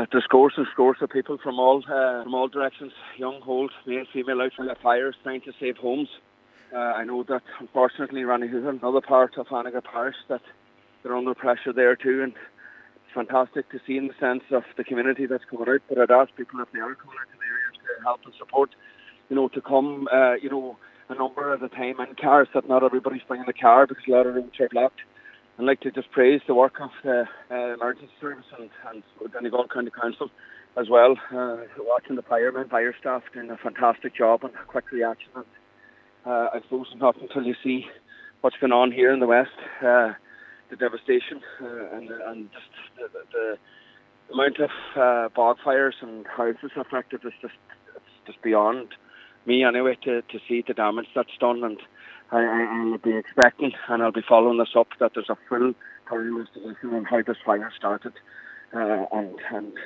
there's scores and scores of people from all directions, young, old, male, female, out for the fires, trying to save homes. I know that unfortunately Rannihuhan, another part of Annaghar Parish, that they're under pressure there too, and it's fantastic to see in the sense of the community that's coming out. But I'd ask people, if they are coming out to the area, to help and support, to come, a number at a time in cars, that not everybody's bringing a car because a lot of roads are blocked. I'd like to just praise the work of the emergency service and Donegal County Council as well. Watching the firemen, fire staff doing a fantastic job and quick reaction. And I suppose not until you see what's going on here in the west, the devastation and just the amount of bog fires and houses affected is just beyond me anyway to see the damage that's done. And I'll be expecting, and I'll be following this up, that there's a full thorough investigation on how this fire started. And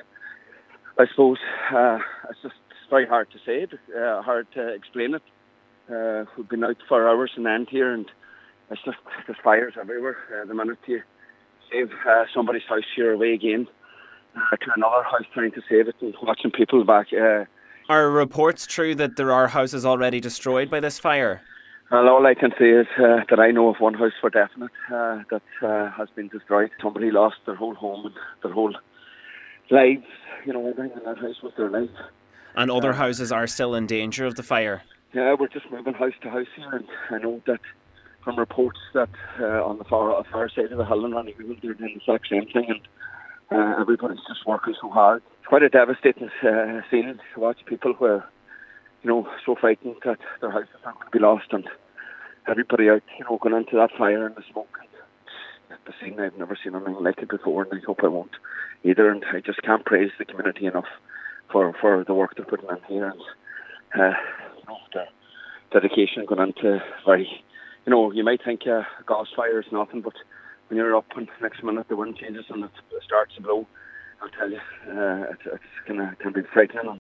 I suppose it's very hard to say it, hard to explain it. We've been out for hours on end here, and it's just there's fires everywhere. The minute you save somebody's house, you're away again to another house trying to save it, and watching people back. Are reports true that there are houses already destroyed by this fire? Well, all I can say is that I know of one house for definite that has been destroyed. Somebody lost their whole home and their whole lives. Everything in that house was their life. And other houses are still in danger of the fire? Yeah, we're just moving house to house here, and I know that from reports that on the far side of the hill in Rannihuhan, they're doing the exact same thing, and everybody's just working so hard. It's quite a devastating scene to watch people who are, so frightened that their houses are going to be lost, and everybody out, going into that fire and the smoke. And the scene, I've never seen anything like it before, and I hope I won't either. And I just can't praise the community enough for the work they're putting in here, and the dedication going into very, you might think a gas fire is nothing, but when you're up and next minute the wind changes and it starts to blow, I'll tell you, it can be frightening.